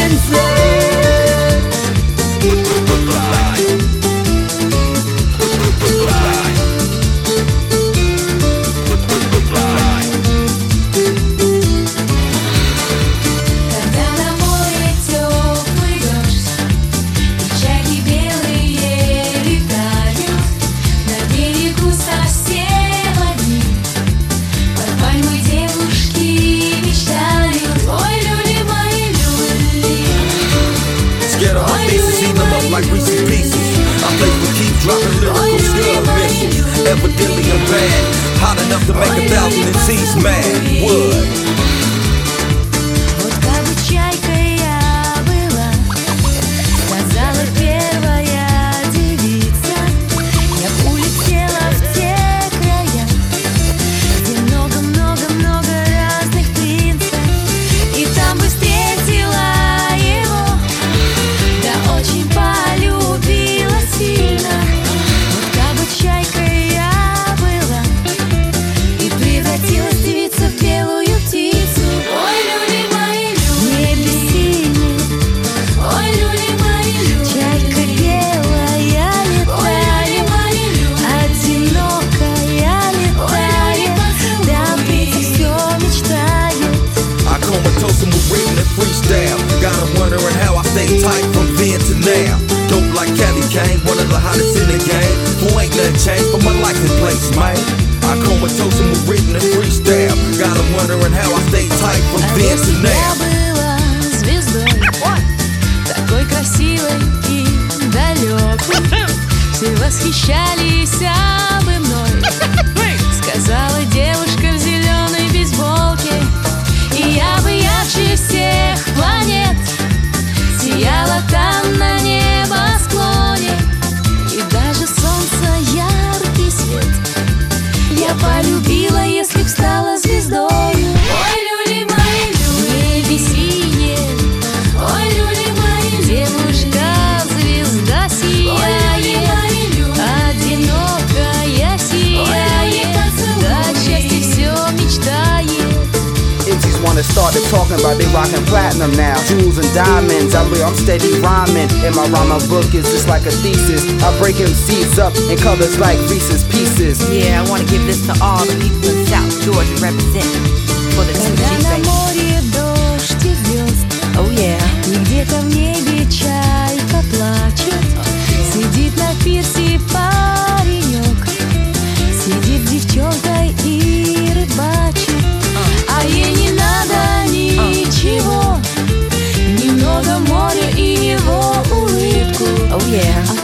Like Reese's Pieces, I play for keep dropping lyrical skill missiles. Evidently I'm bad, hot enough to make 1,000 MCs mad. Would Вот как бы чайкой я была, сказала первая девица. Я б улетела в те края, где много-много-много разных принцев, и там бы встретила его, да очень полюбила сильно. Вот как бы чайкой я была и превратилась девица в белую птицу. Ой, люли мои, небе синее, ой, люли мои, чайка белая летает, одинокая летает, да птица все мечтает. I comatose and was written in freestyle. Got her wondering how I stay tight from then to now. Dope like Cali Kane, one of the hottest in the game. Who ain't nothing changed but my life in place, man. I comatose and was written in freestyle. Got her wondering how I stay tight from then to Я now. была звездой, такой красивой и далекой. Все восхищались обо мной, сказала девушка в зеленой бейсболке. И я бы ярче всех планет сияла там на небосклоне. И даже солнце яркий свет я полюбила, если б стала звездой. Ой, люли мои, небе синее, ой, люли мои, девушка звезда сияет, одинокая сияет, да от счастья все мечтает. MCs wanna start to talking about they rockin' platinum now. Jewels and diamonds, I'm steady rhyming. And my rhyming book is just like a thesis. I break MCs up in colors like Reese's Pieces. Yeah, I wanna give this to all the people in South Georgia representing for the 2G Когда на baby. море дождь и звезд, Oh yeah. и где-то в небе чайка плачет, сидит на пирсе паренек, сидит с девчонкой и рыбачит. А ей не надо ничего, немного моря и его улыбку. Oh yeah. А